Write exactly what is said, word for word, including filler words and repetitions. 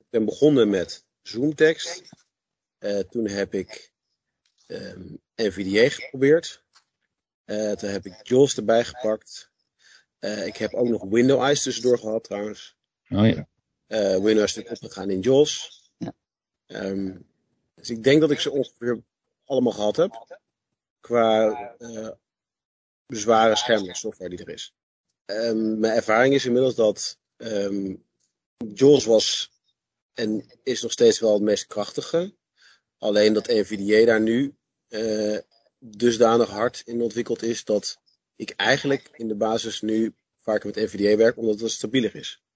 ben begonnen met ZoomText. Uh, toen heb ik um, N V D A geprobeerd. Uh, toen heb ik JAWS erbij gepakt. Uh, ik heb ook nog Window Eyes tussendoor gehad trouwens. Oh ja. Uh, Window Eyes is opgegaan in JAWS. Ja. Um, dus ik denk dat ik ze ongeveer allemaal gehad heb. Qua uh, zware schermsoftware die er is. Um, mijn ervaring is inmiddels dat um, JAWS was en is nog steeds wel het meest krachtige. Alleen dat N V D A daar nu uh, dusdanig hard in ontwikkeld is dat ik eigenlijk in de basis nu vaker met N V D A werk, omdat het stabieler is.